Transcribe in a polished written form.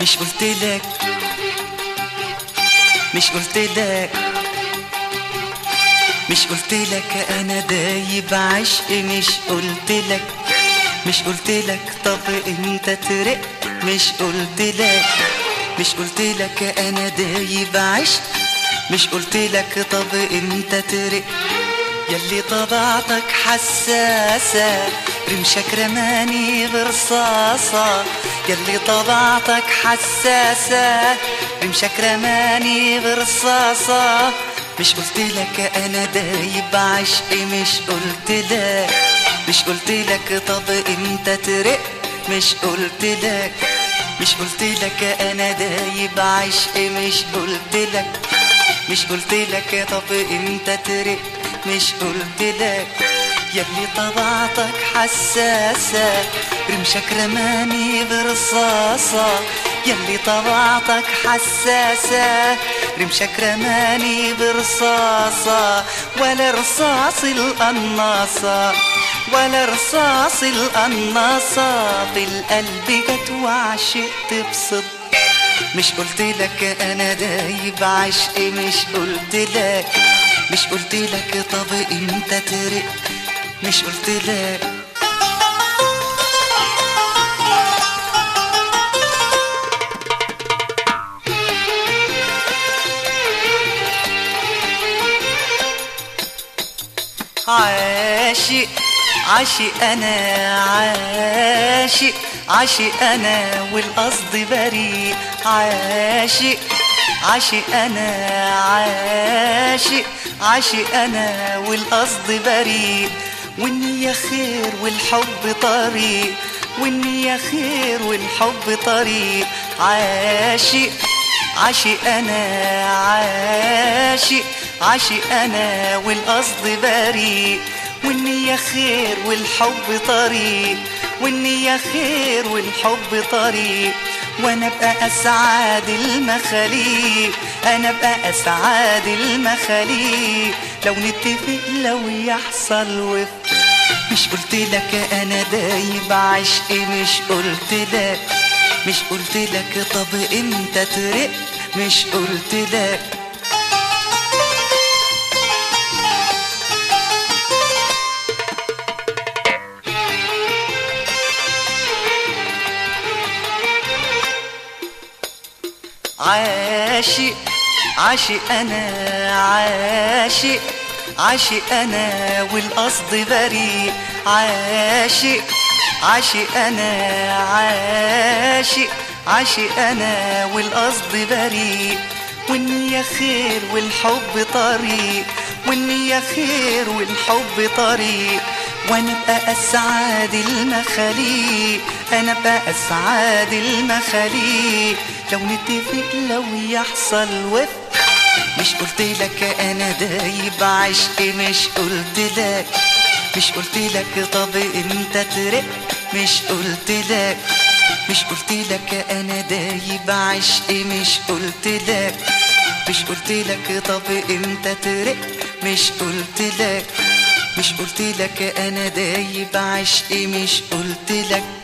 مش قلتلك مش قلتلك مش قلتلك انا دايب عشق، مش قلتلك مش قلتلك طب انت ترق، مش قلتلك مش قلتلك انا دايب عشق، مش قلتلك طب انت ترق. ياللي طبيعتك حساسة رمشك رماني برصاصة، ياللي طبيعتك حساسة رمشك رماني برصاصة. مش قلتلك انا دايب عشق، مش قلتلك مش قلتلك طب انت ترق، مش قلتلك مش قلتلك انا دايب عشق، مش قلتلك مش قلتلك طب انت ترق، مش قلتلك ياللي طبيعتك حساسة رمشك رماني برصاصة، ياللي طبيعتك حساسة رمشك رماني برصاصة. ولا رصاص القناصة ولا رصاص القناصة في القلب جت وعشقت بصدق. مش قلتلك انا دايب عشق، مش قلتلك مش قلتلك طب انت ترق، مش قلتلك عاشق عاشق انا عاشق عاشق انا والقصد بريء، عاشق عاشق انا عاشق عاشق انا والقصد بريء. والنية خير والحب طريق، والنية خير والحب طريق. عاشق عاشق انا عاشق عاشق انا والقصد بريء. والنية خير والحب طريق، والنية خير والحب طريق. وانا ابقى اسعاد المخاليق، انا ابقى اسعاد المخاليق لو نتفق لو يحصل وفق. مش قلتلك انا دايب عشق، مش قلتلك مش قلتلك طب انت ترق، مش قلتلك عاشق عاشق انا عاشق عاشق انا والقصد بريء. عاشق عاشق انا عاشق عاشق انا والقصد بريء. والنية خير والحب طريق، والنية خير والحب طريق. وانا ابقى اسعاد المخاليق، انا ابقى اسعاد المخاليق لو نتفق لو يحصل وفق. مش قلتلك انا دايب عشق، مش قلتلك مش قلتلك طب انت ترق، مش قلتلك مش قلتلك انا دايب عشق، مش قلتلك مش قلتلك طب انت ترق، مش قلتلك مش قلتلك انا دايب عشق، مش قلتلك